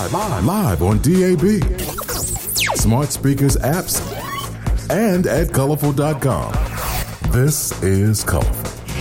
Live on DAB, smart speakers, apps, and at colorful.com. This is Colorful.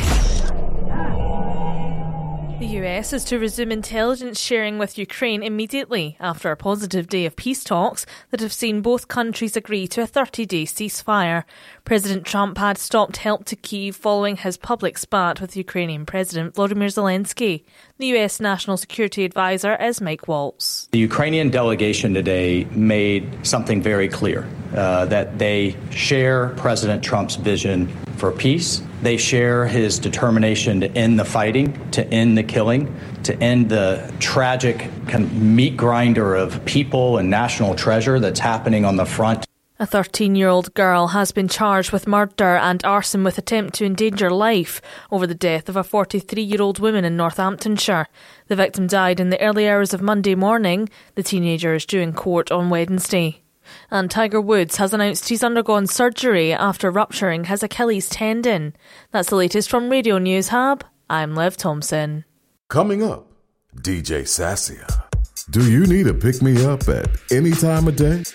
The US is to resume intelligence sharing with Ukraine immediately after a positive day of peace talks that have seen both countries agree to a 30-day ceasefire. President Trump had stopped help to Kyiv following his public spat with Ukrainian President Volodymyr Zelensky. The US National Security Advisor is Mike Waltz. The Ukrainian delegation today made something very clear, that they share President Trump's vision for peace. They share his determination to end the fighting, to end the killing, to end the tragic kind of meat grinder of people and national treasure that's happening on the front. A 13-year-old girl has been charged with murder and arson with attempt to endanger life over the death of a 43-year-old woman in Northamptonshire. The victim died in the early hours of Monday morning. The teenager is due in court on Wednesday. And Tiger Woods has announced he's undergone surgery after rupturing his Achilles tendon. That's the latest from Radio News Hub. I'm Liv Thompson. Coming up, DJ Sassia. Do you need a pick-me-up at any time of day?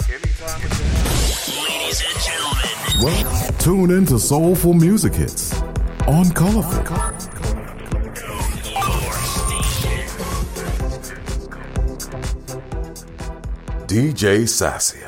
Ladies and gentlemen. Well, tune in to Soulful Music Hits on Colorful. DJ Sassia.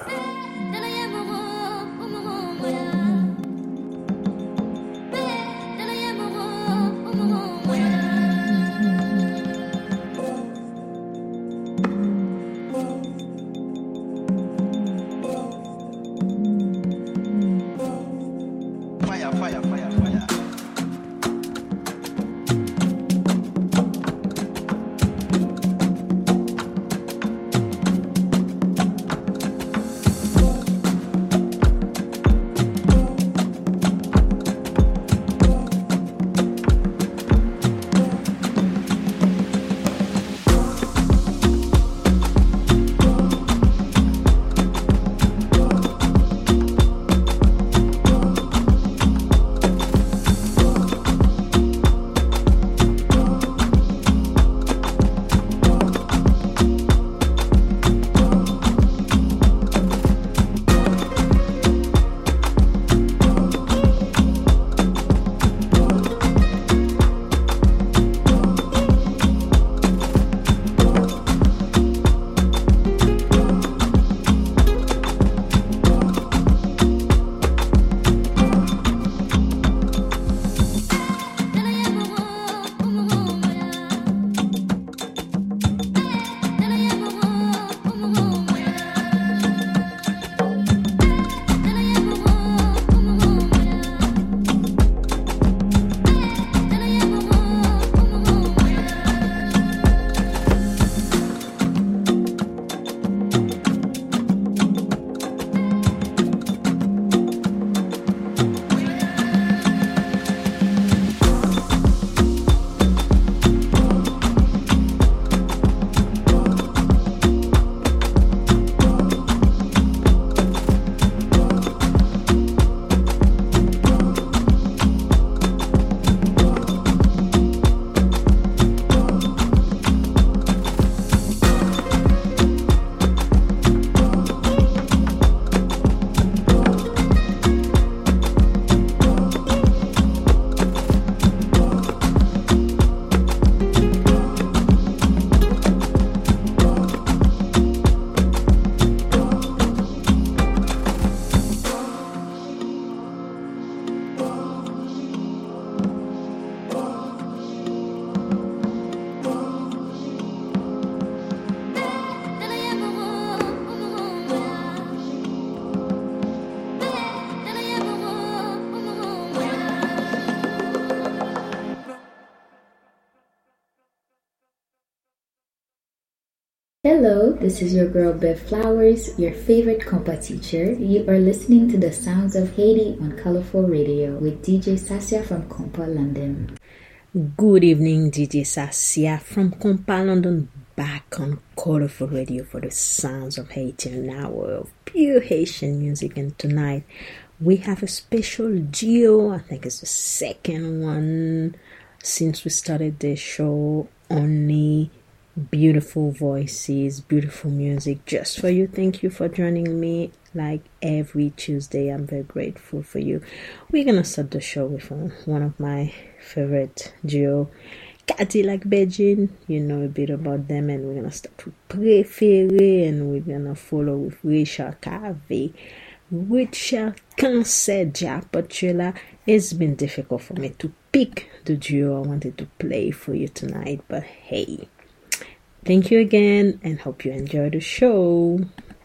Hello, this is your girl Bev Flowers, your favorite compa teacher. You are listening to the sounds of Haiti on Colorful Radio with DJ Sassia from Compa London. Good evening, DJ Sassia from Compa London, back on Colorful Radio for the sounds of Haiti, an hour of pure Haitian music. And tonight we have a special duo. I think it's the second one since we started the show. Only Beautiful voices, beautiful music just for you. Thank you for joining me like every Tuesday. I'm very grateful for you. We're gonna start the show with one of my favorite duo, Cadillac Beijing. You know a bit about them, and we're gonna start with Préféré, and we're gonna follow with Richard Carvé. Richard Cancer Patula. It's been difficult for me to pick the duo I wanted to play for you tonight, but hey, thank you again and hope you enjoy the show.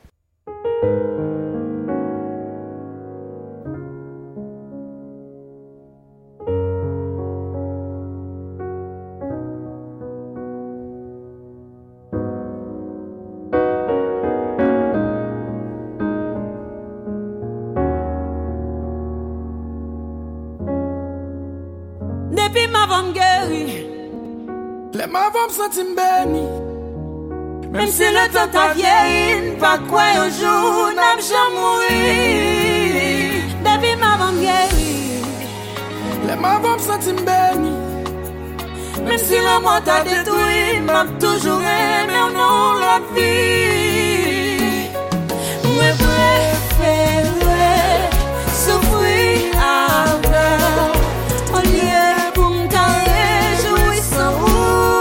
Ma vom sentim beni, même si le temps ta vieille, pas quoi un jour n'aime jamais mourir. Depuis ma vom guéri, ma vom sentim beni, même si le monde t'a détruit, m'a toujours aimé non la vie. Moi préféré souffrir avec au lieu pour me réjouir sans vous.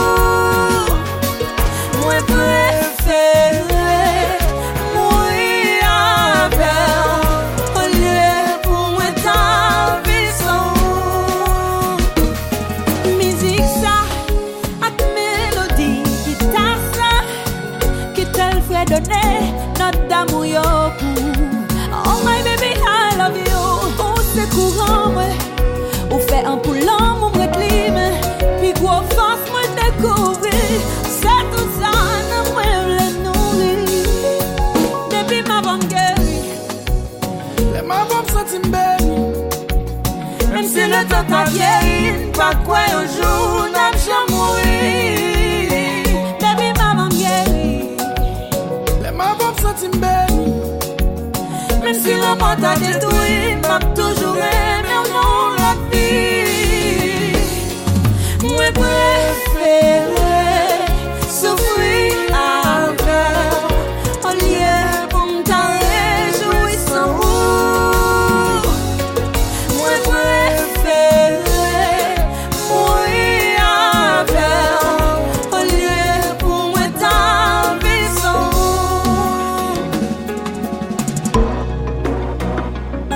Notre d'amour yo pour. Oh my baby, I love you. Oh c'est courant moi. Ou fait un poulant mon reclime. Puis gros force moi découvrir. C'est tout ça non moi le nourrir. Depuis ma bonne guéri. Ma bonne sentim beni. Même si le temps t'a vieilli, pas quoi un jour n'aime jamais mourir. Depuis ma bonne guéri. Ma bombe sentim beni, même si le monde t'a détruit, m'a toujours aimé non la vie. Moi préféré souffrir avec au lieu pour me réjouir sans vous. Moi préféré mourir avec au lieu pour me vivre sans vous.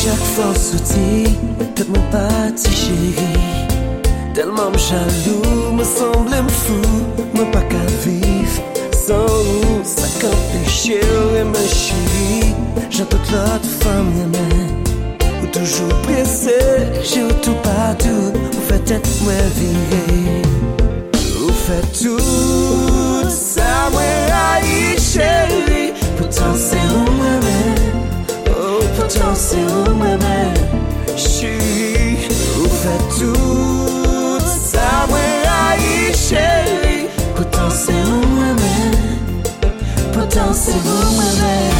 chaque fois sorti, que mon parti chéri. Tellement me jaloux, me semble fou, me pas qu'à vivre sans vous. Ça quand péché et ma chérie, j'ai toute l'autre femme ou toujours pressé, j'ai tout partout. Vous faites être moins viré, vous faites tout ça, moi aïe chérie. Pourtant c'est où moi-même, oh pourtant c'est où moi-même, chérie. Vous faites tout ça, moi aïe chérie. Pourtant c'est où moi-même, pourtant c'est où moi-même.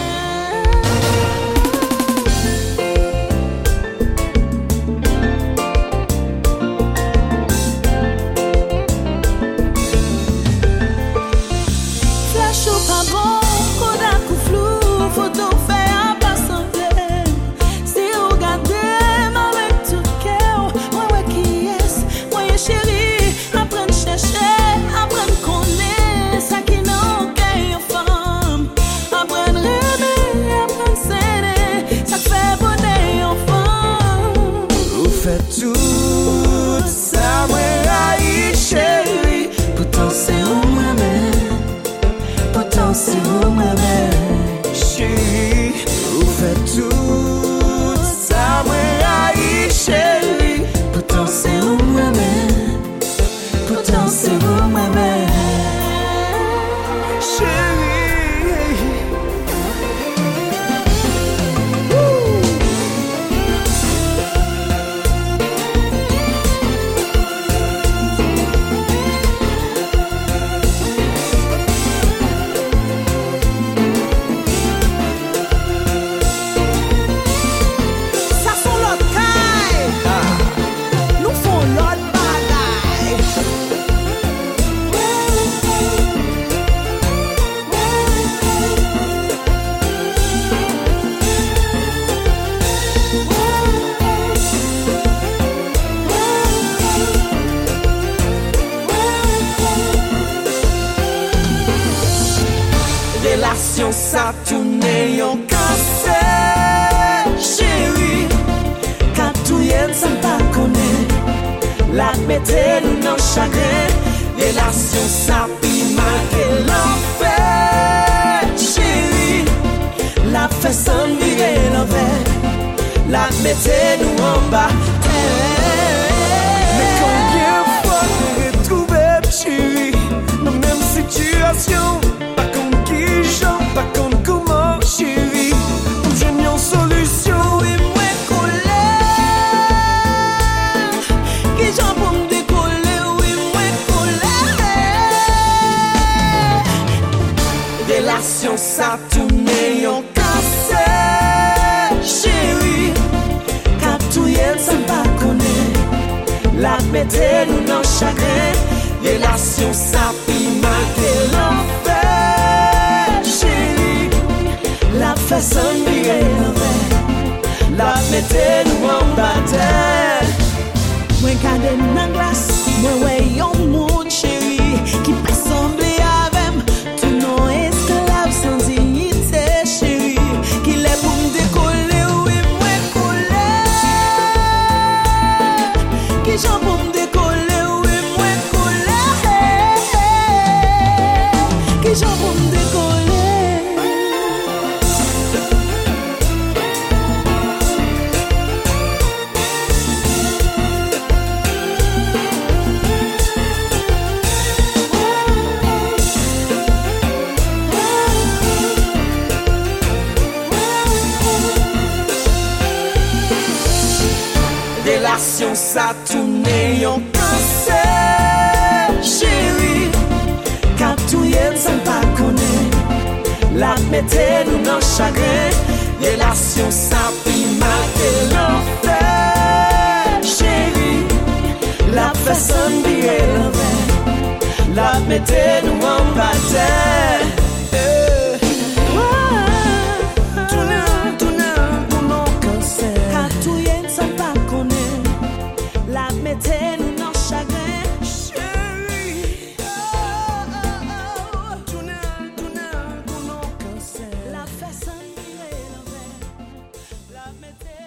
Ça tourne yon cassé, chérie. Quand tout yen ça pas connaît, la mettez nous dans chagrin. Relation ça pi marqué l'enfer, chérie. La fait sans virer l'envers, la mettez nous en bas. Mais combien de fois j'ai retrouvé, chérie, dans la même situation. Pas contre comment, chérie, pour j'ai une solution. Oui, moi colère, qui j'en pour me décoller. Oui, moi colère. Relation ça tourne yon cassé, chérie. Quand tout yen ça pas connaît, la mettez nous dans chagrin. Relation ça pi marqué l'enfer. La façon de vivre, la mettez nous en bataille. Moi gade nan glace, moi ouais yon monde chéri qui peut sembler avec tout non esclave sans dignité chéri qui l'est pour me décoller. Oui moi colère, qui j'en pour me décoller. Oui moi colère, qui j'en pour me décoller. Relation ça tourne yon cassé, chérie. Quand tout yen ça pas connaît, la mettez nous dans chagrin. Relation ça pi marqué l'enfer, chérie. La façon de virer l'envers, la mettez nous en bataille. La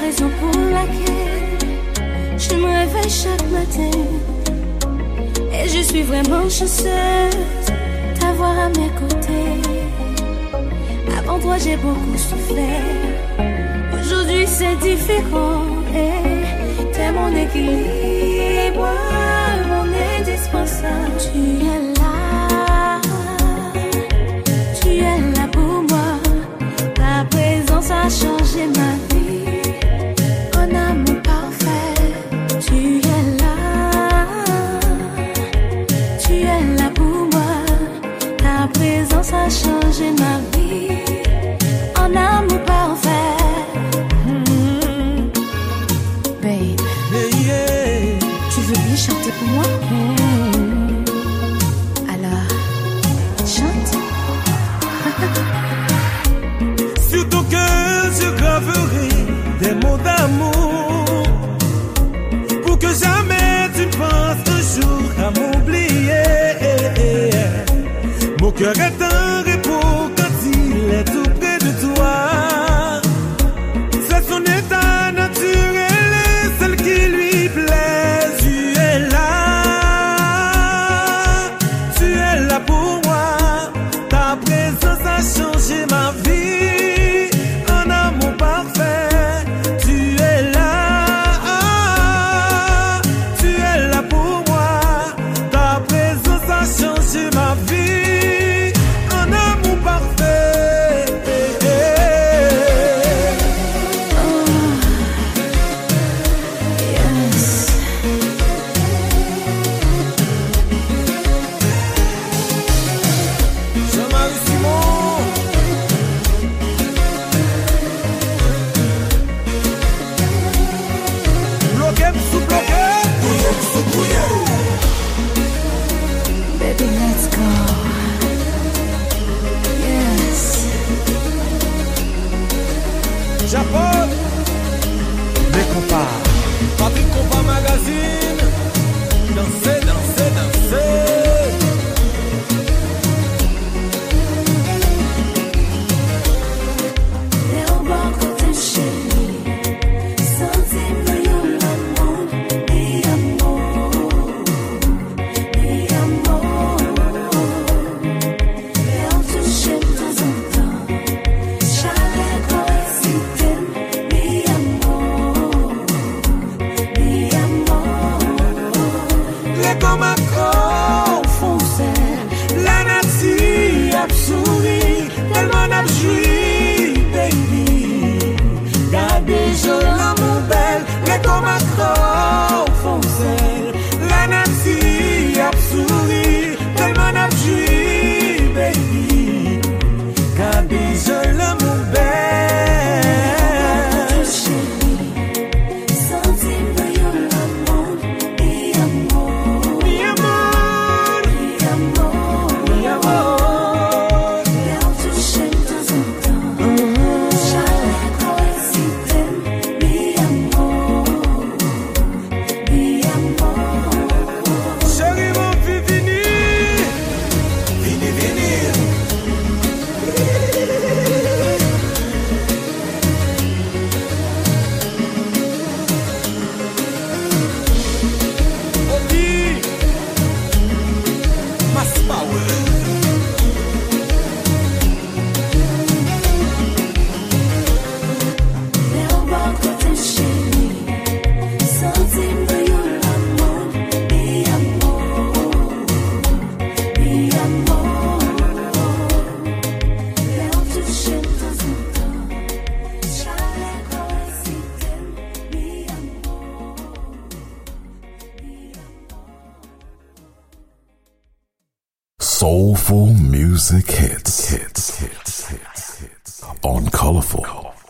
raison pour laquelle je me réveille chaque matin. Et je suis vraiment chanceuse d'avoir à mes côtés. Avant toi j'ai beaucoup souffert. Aujourd'hui c'est différent. T'es mon équilibre, mon indispensable. Tu es là pour moi. Ta présence a changé ma vie. Un amour parfait. Tu es là pour moi. Ta présence a changé ma vie. Un amour parfait. Babe, tu veux bien chanter pour moi? Alors, chante. Sur ton cœur, je graverai des mots d'amour pour que jamais tu ne penses un jour à m'oublier. Mon cœur est un repos quand il est tout près de toi. C'est son état naturel et celle qui lui plaît. Tu es là pour moi. Ta présence a changé ma vie. Un amour parfait. Tu es là pour moi. Ta présence a changé ma vie. Un amour parfait. Yes. Jean-Marie Simon. Bloqué sous bloqué. Bouillé sous bouillé. Baby, let's go. Yes. Japon. Les compas. Patrick Compas Magazine. Danser, danser, danser. Meu banco tem cheio. Sozinho eu amo. Mi amor. Mi amor. Eu te chamo de zonta. Chale com esse tempo. Mi amor. Mi amor. Les compas confondent. La nature a souri. Tellement a joui, baby. Gardez je l'amour belle. Les compas confondent. La nature a souri. Tellement a joui, baby. Gardez je l'amour belle. Sozinho eu amo. Mi amor. Mi amor, Mi amor. mi amor. Eu te chamo de zonta. Chale com esse tempo. Mi amor. Mi amor. Chérie, mon fils, vini. Vini, vini. Obi. Mass power. Meu banco tem cheio. Sozinho eu amo. Mi amor. Mi amor. Eu te chamo de zonta. Chale com esse tempo. Mi amor. Soulful music hits. On Colorful.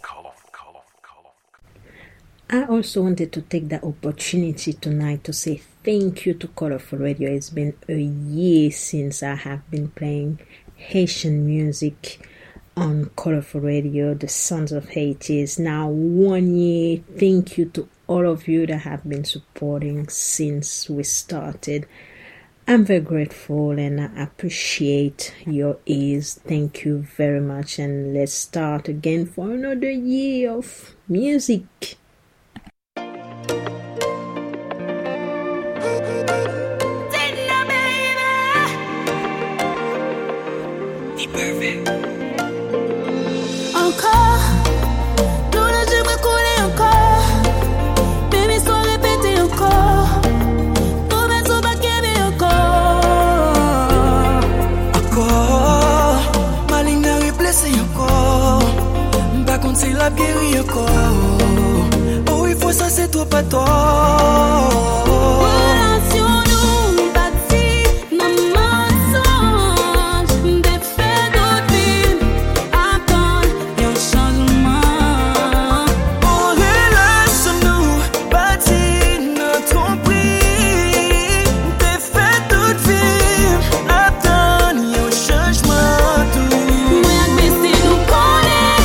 I also wanted to take the opportunity tonight to say thank you to Colorful Radio. It's been a year since I have been playing Haitian music on Colorful Radio, the Sounds of Haiti. Is now 1 year. Thank you to all of you that have been supporting since we started. I'm very grateful and I appreciate your ears. Thank you very much. And let's start again for another year of music. c'est trop pas toi. Relation nous bâtie dans mensonge, des faits d'autres vies, attendre un changement. Oh, relation nous bâtie dans ton prix, des faits d'autres vies, attendre un changement. Moi ak Bestie nous connaît,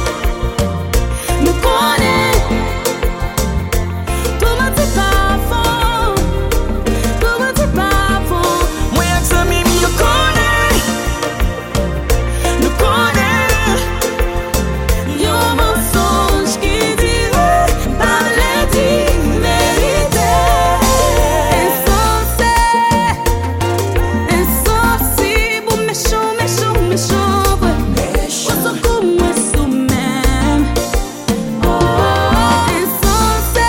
tout m'a dit pas fond, tout m'a dit pas fond. Moi ak zami mi yo connaît, nous connaît. Yo mensonge qui dirait par les dix vérités. Insensé, méchant, méchant, méchant. Ouso comme moi sou même. Insensé,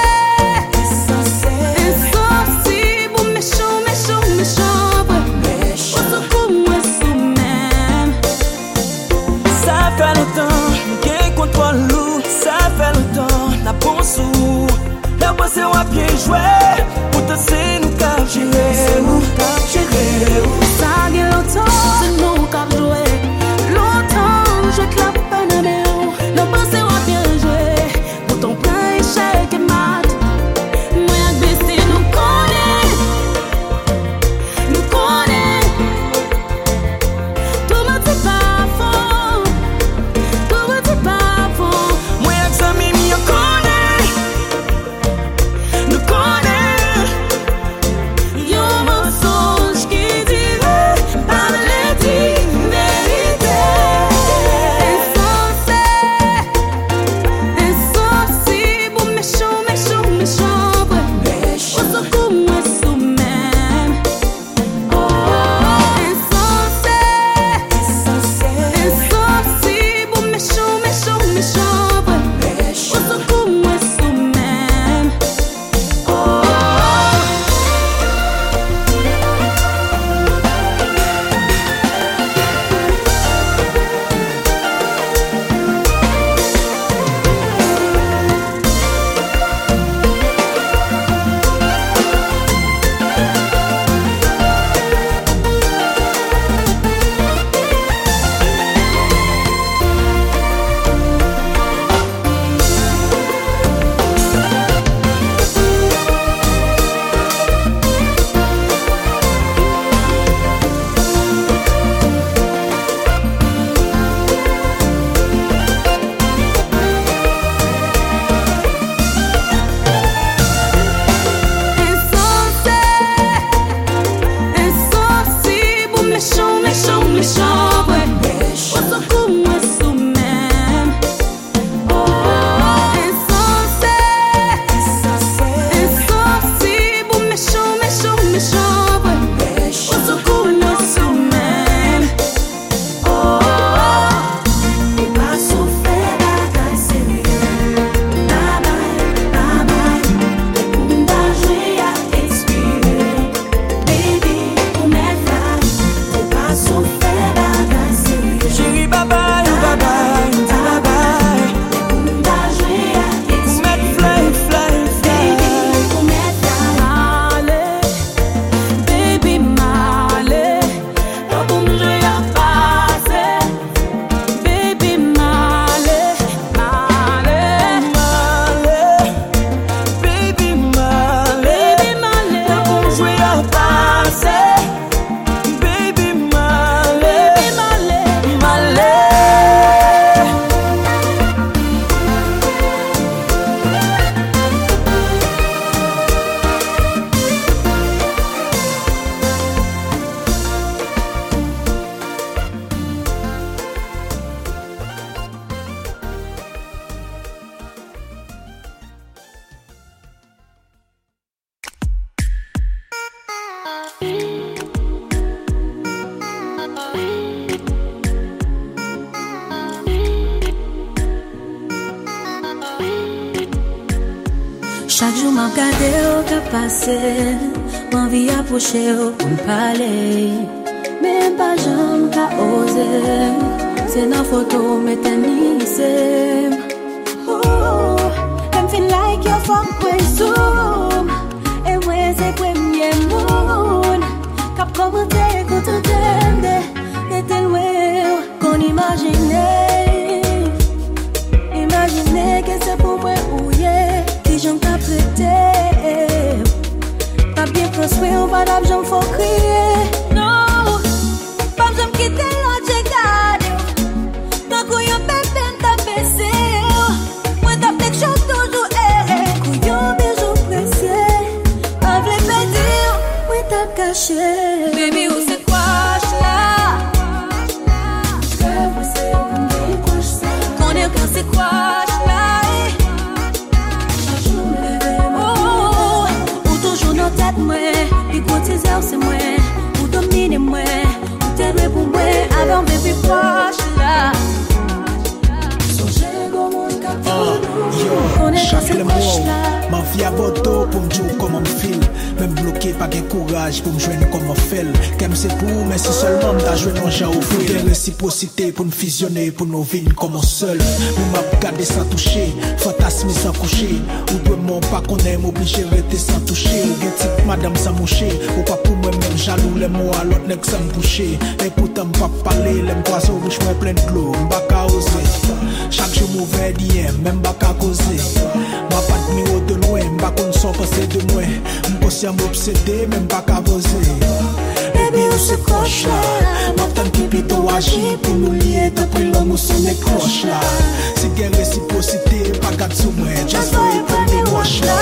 méchant, méchant, méchant. Ouso comme moi sou même. Ça fait longtemps qu'un contrôle lourd, ça fait longtemps n'a bon sou. La bosse ou a bien joué, pour te c'est nous cap gérer, Ça gen longtemps, c'est nous qu'a joué. Longtemps, je clappe pas dans mes hauts. Le passé a bien joué. Pour ton plein échec et mat. Moi ak Bestie nous connaît. Tout m'a dit pas fond. Tout m'a dit pas fond. moi ak zami mi yo connaît, nous connaît. Yo mensonge qui dirait par les dix vérités. Insensé, méchant, méchant, méchant. Ouso comme moi sou même. Insensé, méchant, méchant, méchant. Ouso comme moi sou même. Insensé, méchant, méchant, méchant. Ouso comme moi sou même. Insensé, méchant, méchant, méchant. Ouso comme moi sou même. Pas souffert bagay sérieux. Bye bye. M'da joué à expirer. Baby, ou mettre fly. Pas souffert bagay sérieux. Chérie, bye bye, bye bye, bye bye. M'da joué à expirer. Fly, fly, fly. Ou mettre fly. Male, baby, male. Pas pour me jouer à passer. Baby, male, male. Baby Malé, Baby, male. t'as bon joué à passer. Baby Malé, Baby, male. Malé. Chaque jour m'a regardé au cas passé, m'envie approcher au pour me parler. Mais pas jamais qu'à oser, c'est dans photo m'éterniser. Oh, them feel like you're fuck with proche là. Songez au monde capable. Chaque le mot, ma vie à votre pour me dire comment me file. Même bloqué, pas de courage pour me joindre comme on fait. Qu'aime c'est pour, mais si seulement m'ta joué non j'ai offert. Des réciprocité pour nous fusionner, pour nous vivre comme seul. Nous m'a gardé sans toucher, fantasme sans coucher. Ou de mon pas qu'on aime, obligé de rester sans toucher. Ou bien type madame sans moucher. Ou pas pour moi même jaloux, les mots à l'autre n'est que sans me toucher. Et pourtant m'pas parler, les m'pas sur bouche moi plein de l'eau. M'pas qu'à oser. Chaque jour mauvais d'hier, même pas qu'à causer. M'a pas de miro de loin, m'pas qu'on s'en passer de moi. M'pensé à m'obséder, même pas qu'à poser. Baby, on se croche là. M'entend qui plutôt agir pour nous lier. Depuis l'amour, son écroche là. C'est guerre réciprocité, pas garde sous moi. Just for it, pour me wash là.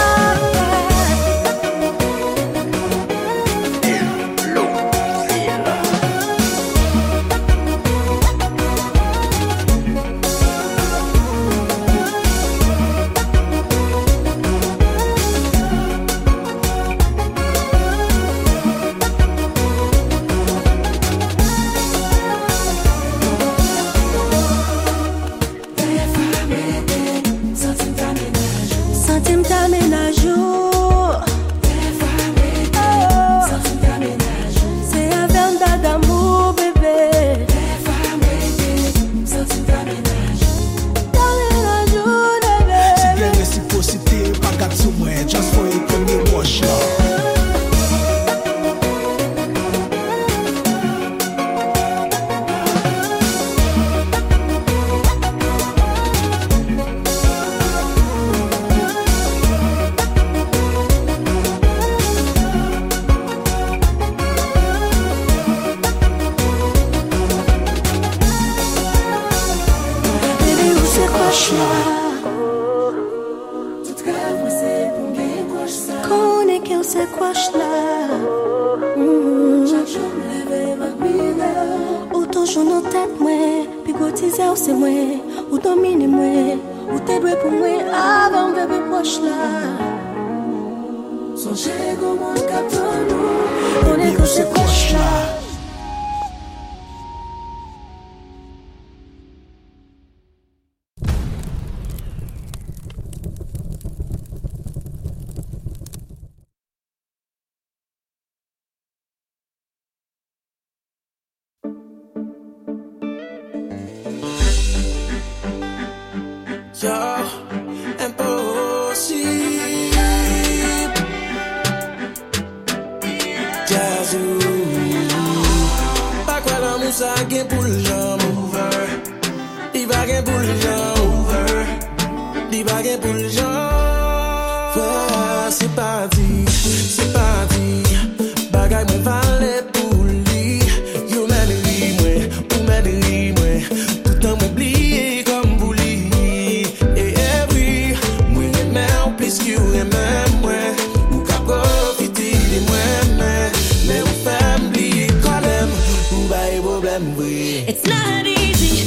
It's not easy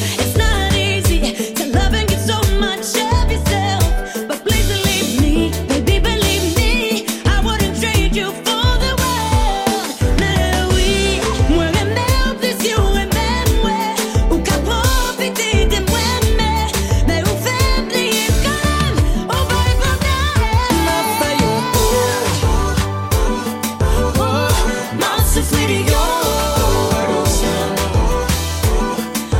to love and get so much of yourself. But please believe me, baby, believe me, I wouldn't trade you for the world. Mais oui, moi même plus you et même ouais, ou qu'à profiter de moi, mais ou fait oublier quand même, on va y prendre. Mon souffle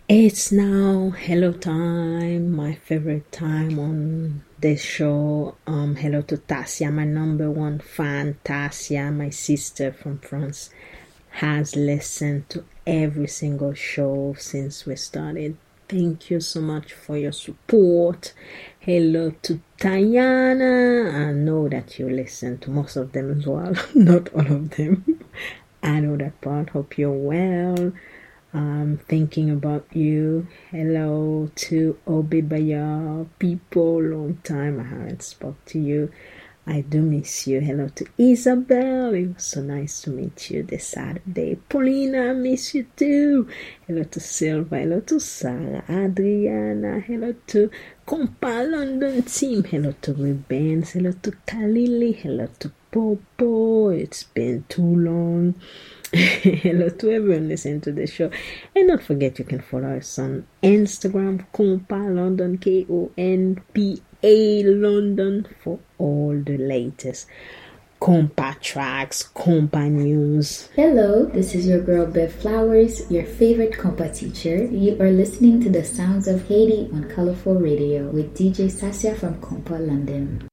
It's now hello time, my favorite time on this show. Hello to Tassia, my number one fan. Tassia, my sister from France, has listened to every single show since we started. Thank you so much for your support. Hello to Tayana. I know that you listen to most of them as well. Not all of them. I know that part. Hope you're well. Thinking about you. Hello to Obibaya people. Long time I haven't spoke to you. I do miss you. Hello to Isabel. It was so nice to meet you this Saturday. Paulina, I miss you too. Hello to Silva. Hello to Sarah. Adriana. Hello to Compa London team. Hello to Rebens. Hello to Kalili. Hello to Popo. It's been too long. Hello to everyone listening to the show. And don't forget you can follow us on Instagram, Compa London, KONPA London, for all the latest compa tracks, compa news. Hello, this is your girl Bev Flowers, your favorite compa teacher. You are listening to the sounds of Haiti on Colorful Radio with DJ Sasia from Compa London.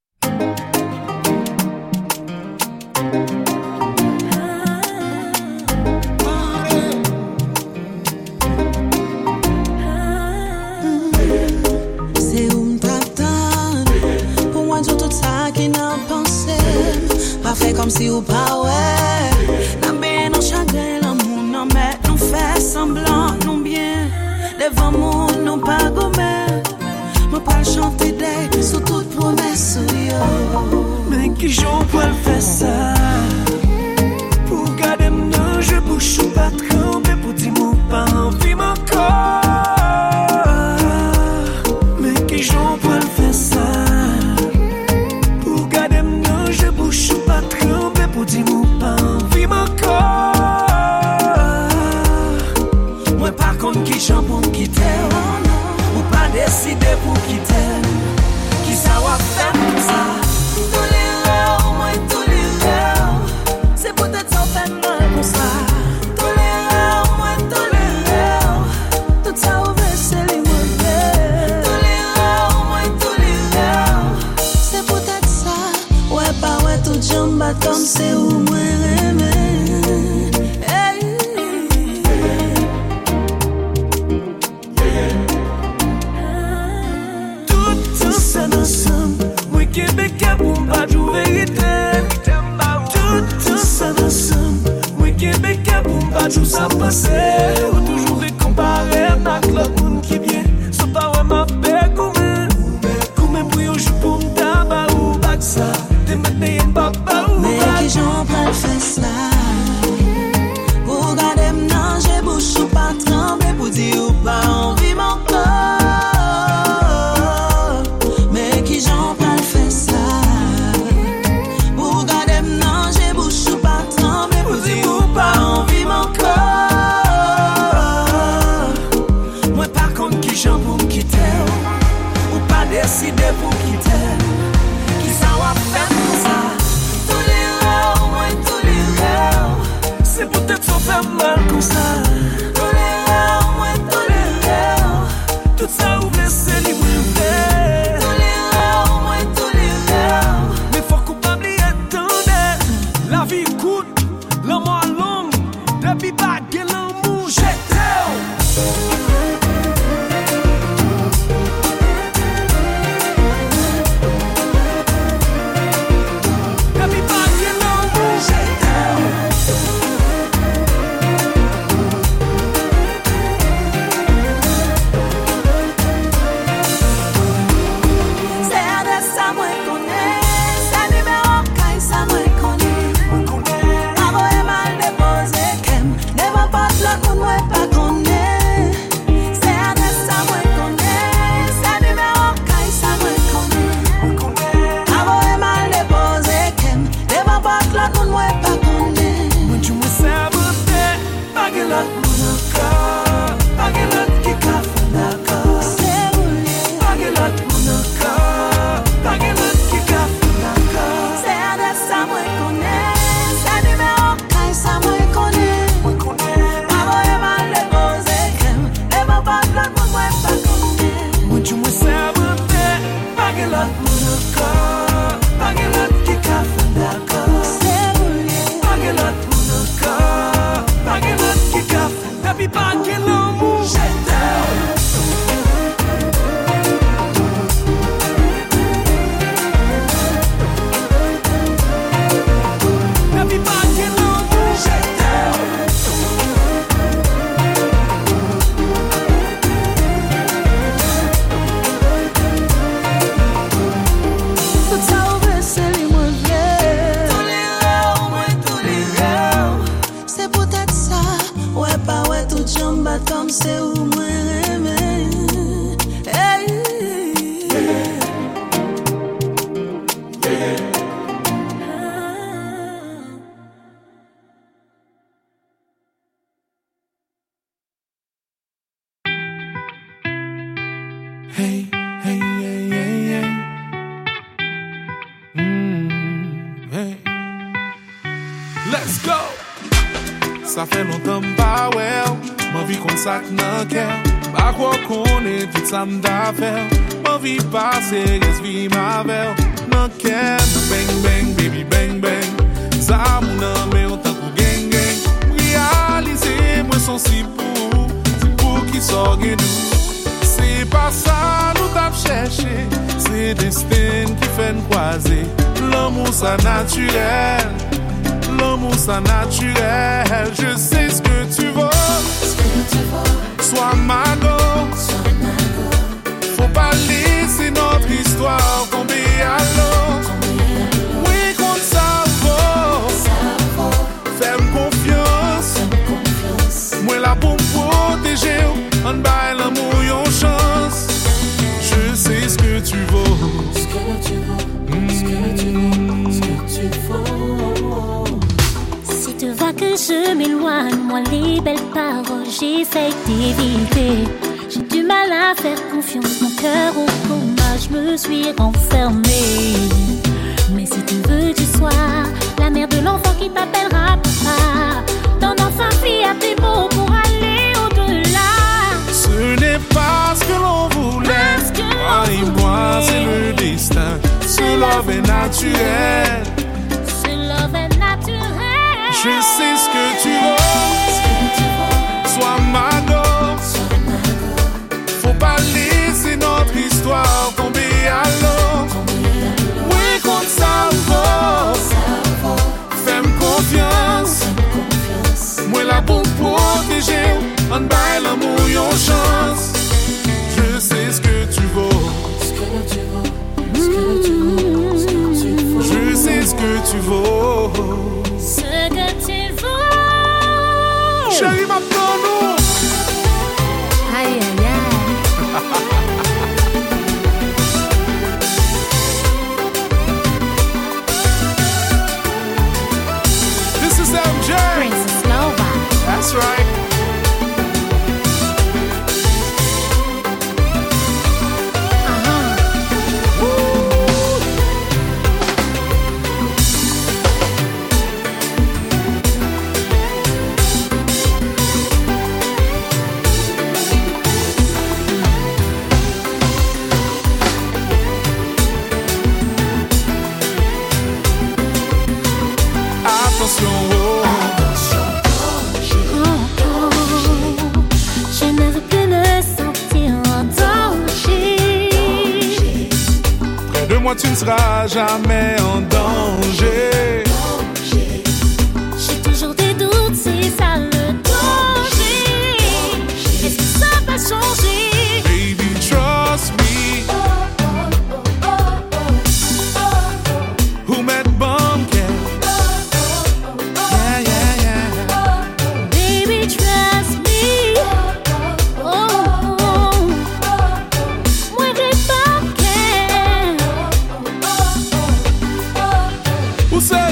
Fait comme si ou pas ouais. N'a bien non chagrin l'amour non mais nous fait semblant non bien. Devant monde non pas gommé. Moi pas chanter des sous toute promesse yo. Mais qui j'en peux faire ça? Pour garder mon je bouche ou pas tremper pour dire mon pas envie encore. Mais qui j'en peux faire ça? Je pas tremper pour dire mon pas envie encore. Moi par contre qui j'en pour quitter. Ou pas décider pour quitter. Qui ça va faire comme ça? Tous les rêves, moi tous les rêves. C'est peut-être sans faire mal comme ça. Tous les rêves, moi tous les rêves. Tout ça ouvert c'est les mauvais. Tous les rêves, moi tous les rêves. C'est peut-être ça. Ouais pas ouais tout jambes comme c'est où moi rêver. Tout ça ensemble, moi Québécois pour pas jouer vérité. Tout ça ensemble, moi Québécois pour pas jouer ça passé. Ou toujours comparer avec l'autre monde qui vient. C'est pas vraiment bête comme pour yo je pour me tabac ou bac ça. Mais qui j'en prends fait ça? Pour garder m'nan j'ai bouche ou pas trembler pour dire ou pas envie mon corps. Mais qui j'en prends fait ça? Pour garder m'nan j'ai bouche ou pas trembler pour dire ou pas envie mon corps. Moi par contre qui j'en pour me quitter. Ou pas décider pour quitter. Qui ça va faire pour ça? C'est peut-être sans faire mal comme ça. Tous les rêves, moi tous les rêves. Tout ça ouvre c'est libre. Tous les rêves, moi tous les rêves. Mais faut coupable y attendre. La vie coûte, l'amour long. Depuis pas de l'amour, j'étais. l'amour. Comme c'est où moi aimer. Hey. Hey, hey, hey, hey, hey. Hey. Let's go. Ça fait longtemps pas well. Ma vie comme ça que n'a qu'elle. Pas quoi qu'on est tout ça m'da faire. Ma vie passée, yes, vie ma belle. N'a qu'elle, bang bang, baby bang bang. Ça mon âme en tant que gang gang. Réaliser, moi son si pour qui sort de nous. C'est pas ça nous t'a cherché. C'est destin qui fait nous croiser. L'amour ça naturel. L'amour ça naturel. Je sais ce que tu veux. Sois ma go. Faut pas laisser notre histoire tomber à l'eau. Oui, comme ça va. Fais-moi confiance. Moi là pour me protéger. On baille l'amour, yon chance. Je sais ce que tu veux. Ce que tu veux. Ce que tu veux. Ce que tu veux. Si tu vois que je m'éloigne, moi les belles paroles, j'essaye d'éviter. J'ai du mal à faire confiance, mon cœur au coma, je me suis renfermée. Mais si tu veux du soir, la mère de l'enfant qui t'appellera papa, tendance à vie à tes mots pour aller au-delà. Ce n'est pas ce que l'on voulait. Toi et moi, c'est le destin. Ce love est naturel. Ce love est naturel. Je sais ce que tu veux. Sois ma go. Faut pas laisser notre histoire tomber à l'eau. Oui, comme ça va. Fais-moi confiance. Moi là pour protéger. On baille l'amour, yon chance. Je sais ce que tu veux. Je sais ce que tu veux. Ce que tu veux. Chérie, maintenant nous. Aïe, aïe, aïe. This is MJ. Princess Nova. That's right. Je ne veux plus me sentir en danger. Près de moi, tu ne seras jamais en danger. J'ai toujours des doutes, c'est ça le danger. Est-ce que ça va changer? Baby, trust me. Who met Bumpkin? Yeah, yeah, yeah. Baby, trust me. Oh, moi j'ai pas qu'elle. Who said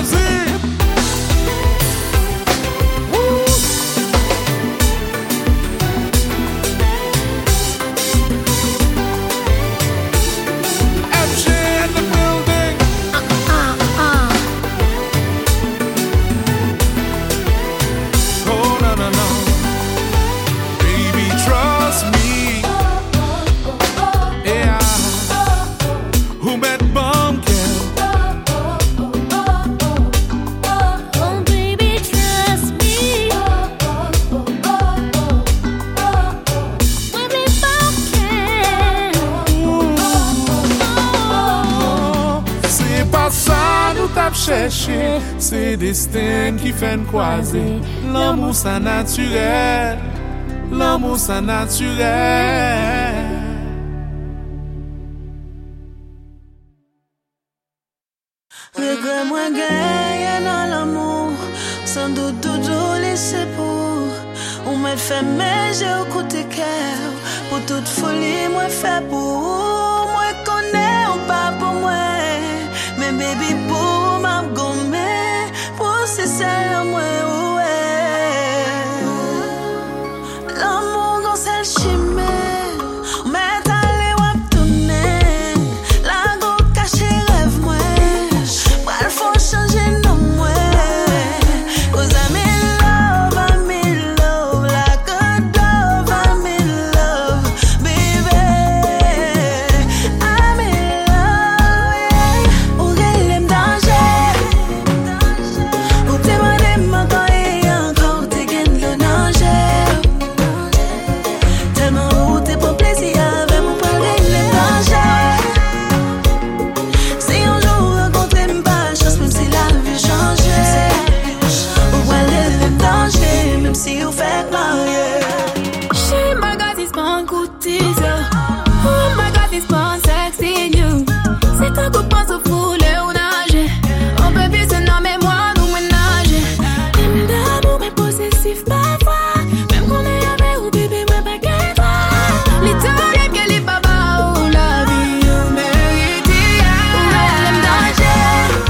empêcher, c'est destin qui fait nous croiser. L'amour ça naturel, l'amour ça naturel. Regret moi gagne dans l'amour, sans doute toujours laissé pour. On m'a fait mes yeux au côté cœur, pour toute folie moi fait pour. Moi connais ou pas pour moi, mais baby pour m'a gommé, pour c'est celle à moi ouais. L'amour dans celle chimère, mais t'allais ou tourner, la go caché rêve moi. Il faut changer non moi, 'cause I'm in love, like a dove, I'm in love, baby, I'm in love, yeah. Ou qu'elle aime danger, ou t'es madame encore et encore t'es gain le danger, tellement où t'es pour plaisir avec mon père elle aime danger. Si un jour rencontrer m'pas même si la vie change, ou elle est le danger, même si vous faites marier. She my God is born good teaser. Oh my God is born sexy new. C'est un coup de pince au foulé ou nager. Oh baby c'est non mais moi nous ménager. Même d'amour mais possessif parfois. Même qu'on est avec ou bébé moi pas qu'elle toi. L'Italie qu'elle est baba ou la vie ou mérite. Ou elle aime danger.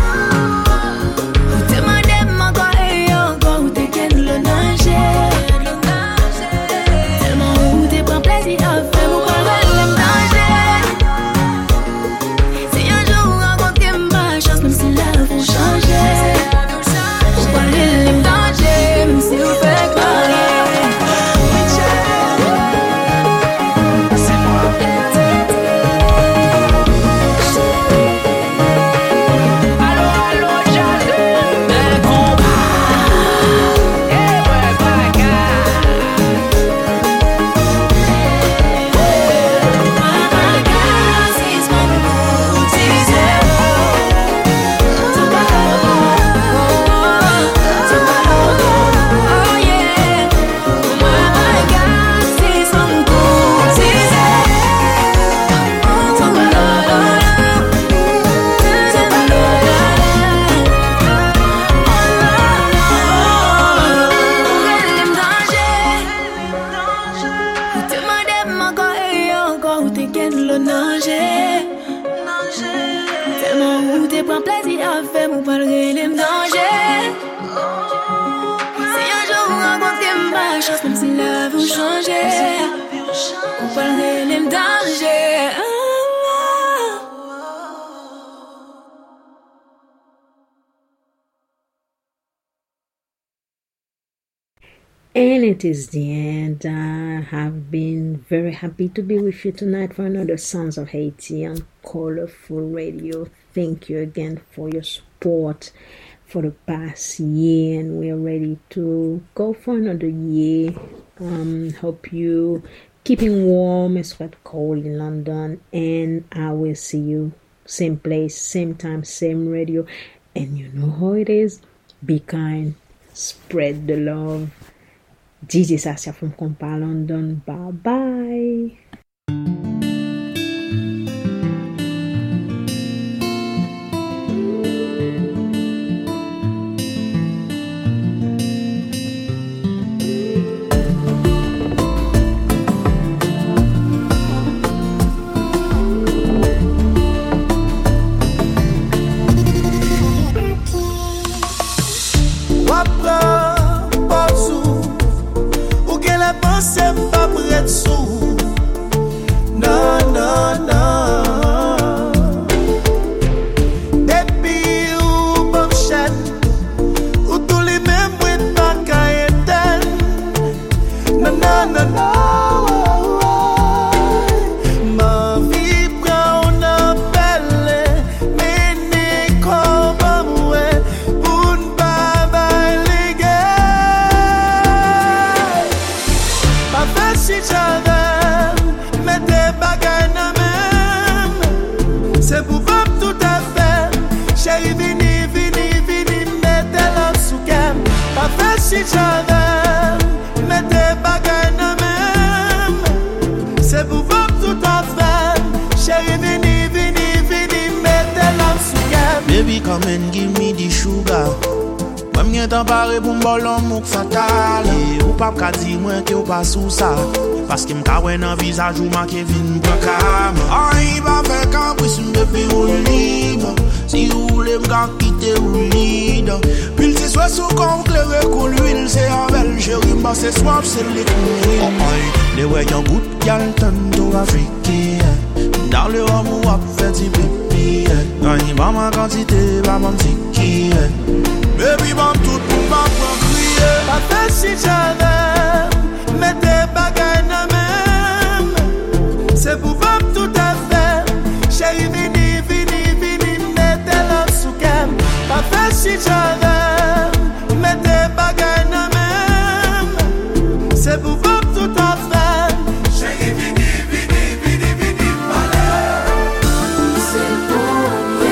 And it is the end. I have been very happy to be with you tonight for another Sounds of Haiti on Colorful Radio. Thank you again for your support for the past year, and we are ready to go for another year. Hope you keeping warm. It's quite cold in London, and I will see you same place, same time, same radio. And you know how it is. Be kind, spread the love. DJ Sasia from Compa London. Bye bye. C'est pas prêt de sous. Non, non, non. Depuis ou bon chat, ou tous les mêmes bruits pas qu'à éteindre. Non, non, non, non. Ma vie prend un appel, mais n'est comme moi, pour ne pas balayer. Si j'avais, mais des bagages na même. C'est pour pas tout à fait. Chérie, vini, vini, vini. si j'avais, mais tes bagages ne même. C'est pour vous tout à fait. Chérie, vini, mettez l'âme sous gamme. Baby, come and give me the sugar. Même y'a t'en paré pour m'bolon mouk fatal. Ou pas qu'à dire moi que ou pas sous ça. Parce que m'ka wè nan visage ou ma Kevin Brakam. Ay, ba fè caprice m'bébé ou libre. Si ou voulez m'ka quitter ou libre. Puis c'est soit sous con clairé qu'on l'huile. C'est avec chérie m'ba c'est swap c'est les couilles. Ay, les wè yon gout y'al tanto africain. Dans le rhum ou ap fè ti pipi. Ay, ba ma quantité, ba ma tiki. Baby, bam tout pour ma crier. Pas fait si j'avais, mais tes bagages ne même. C'est pour vous tout à fait. Chérie, vini, mettez l'âme sous gamme. Pas fait si j'avais, mais tes bagages ne même. C'est pour vous tout à fait. Chérie, vini, malheur. C'est pour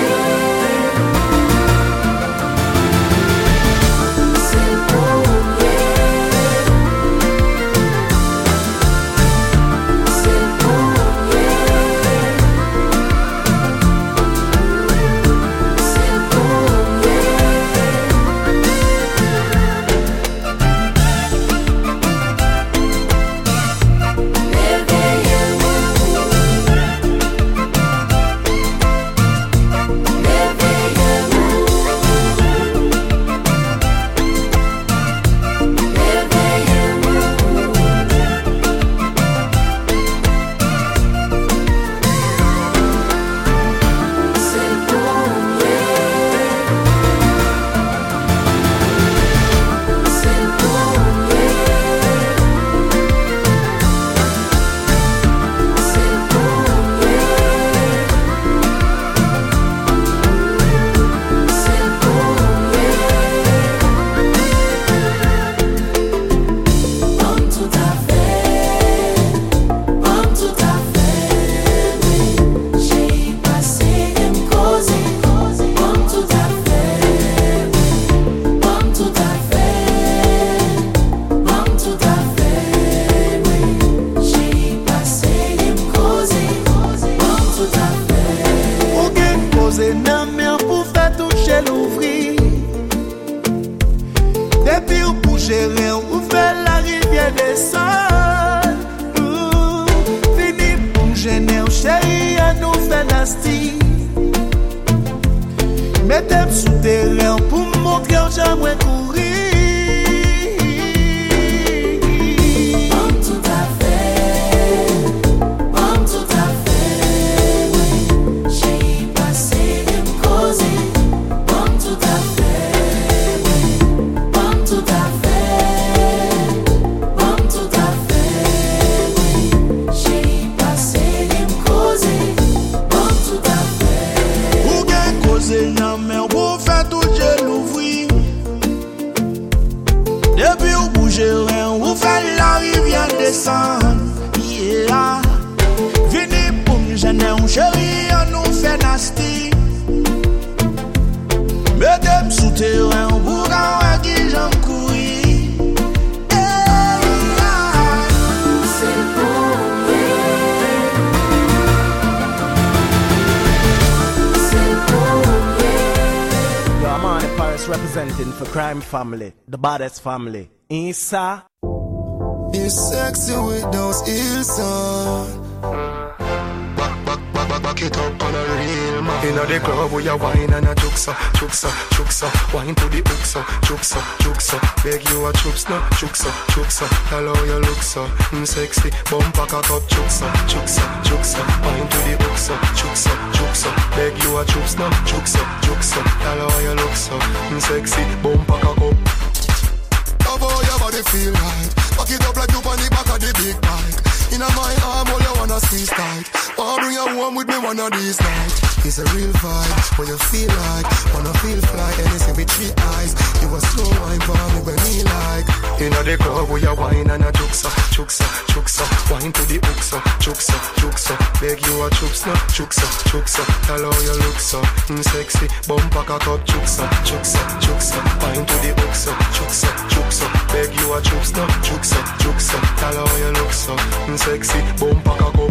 mettez-moi sous terrain pour me montrer où j'aimerais courir. Tout à fait, oui. J'ai passé de me causer. Tout à fait, oui. Tout à fait, oui. J'ai passé de me causer. Tout à fait. Ou gen causer nan men ou fait tout j'ai l'ouvri. Depuis ou bouge rien ou fait la rivière descendre. Yeah. Vini pour me gêner ou chérie on nous fait nasty. Mettez-moi sous terrain ou pour gagner qui j'en courir. Representing for crime family, the baddest family. Isa. You're sexy with those heels on. Back it up on a real man. Inna the club where you wine and a juksa. Wine to the hooksa, juksa. Beg you a chups no, juksa. Hello you look so sexy. Bumper cock up, juksa. Wine to the hooksa, juksa. Beg you a chups no, juksa. Hello you look so sexy. Bumper cock up. Oh boy, your body feel right. Back it up like you on the back of the big bike. Inna my arm, all you wanna squeeze tight. Wanna bring you home with me one of these nights. It's a real vibe, what you feel like. Wanna feel fly, anything with 3 eyes. You a slow wine for me when me like. Inna the club where you wine and a juksa. Wine to the hooksa, juksa. beg you a chuksa, chuksa, chuksa. Tell how you look so, sexy. Bumper cock up, chuksa, chuksa, chuksa. Wine to the hook so, chuksa, chuksa. Beg you a chuksa, chuksa, chuksa. Tell how you look so, sexy. Bumper cock up.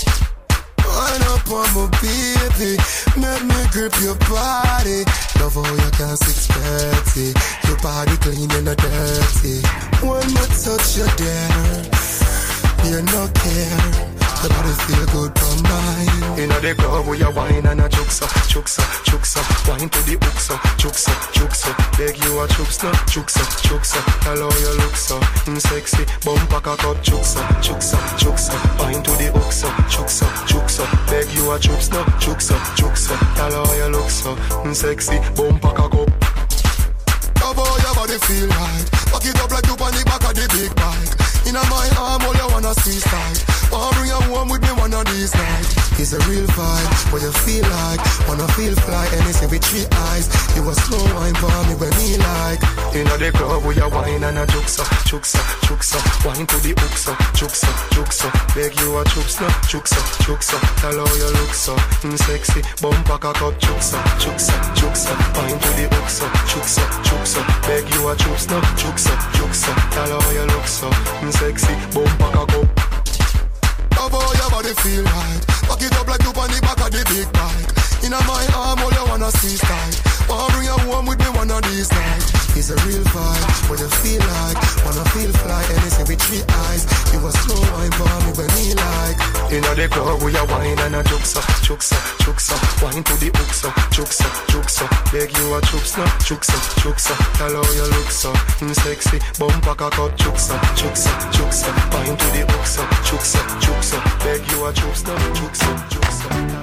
Wind up on my baby, make me grip your body. Love how you can't 630. Your body clean and not dirty. One more touch you there, you no care. The body feel good for mine. Inna the club we a wine and a chuksa, chuksa, chuksa. Wine to the hook so, chuksa, chuksa. Beg you a chuksa, chuksa, chuksa. Tell how you look so, sexy. Bumper cock up, chuksa, chuksa, chuksa. Wine to the hook so, chuksa, chuksa. Beg you a chuksa, chuksa, chuksa. Tell how you look so, sexy. Bumper cock up. Oh boy, your body feel right. Back it up like you on the back of the big bike. Inna my arm, all you wanna see side. Wanna bring you home with me one of these nights. It's a real vibe, what you feel like. Wanna feel fly, anything with 3 eyes. You a slow wine for me when me like. Inna the club we a wine and a chuksa, chuksa, chuksa. Wine to the hook so, chuksa, chuksa. Beg you a chuksa, chuksa, chuksa. Tell how you look so, sexy. Bumper cock up, chuksa, chuksa, chuksa. Wine to the hook so, chuksa, chuksa. Beg you a chuksa, chuksa, chuksa. Tell how you look so, sexy. Bumper cock up. Oh boy, your body feel right. Back it up like you on the back of the big bike. Inna my arm, all you wanna see style. Wanna bring you home with me one of these nights. It's a real vibe, what you feel like. Wanna feel fly, anything with 3 eyes. You a slow wine for me when me like. Inna the club we a wine and a chuksa, chuksa, chuksa. Wine to the hook so, chuksa, chuksa. Beg you a chuksa, chuksa, chuksa. Tell how you look so, sexy. Bumper cock up, chuksa, chuksa, chuksa. Wine to the hook so, chuksa, chuksa. Beg you a chuksa, chuksa, chuksa.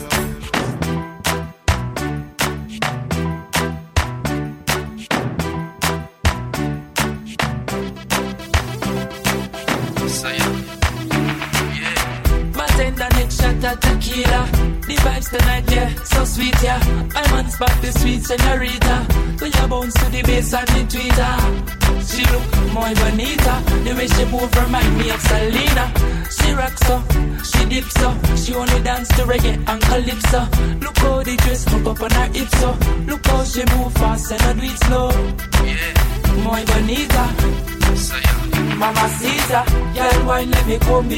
Tequila, the vibes tonight, yeah, so sweet, yeah. My man's back the sweet señorita. When you bounce to the bass and the tweeter, she look more bonita. The way she move remind me of Selena. She rocks up, she dips up. She only dance to reggae and calypso. Look how the dress hook up on her hips, so look how she move fast and not do it slow. Yeah, more bonita. Mamacita, girl, wine let me come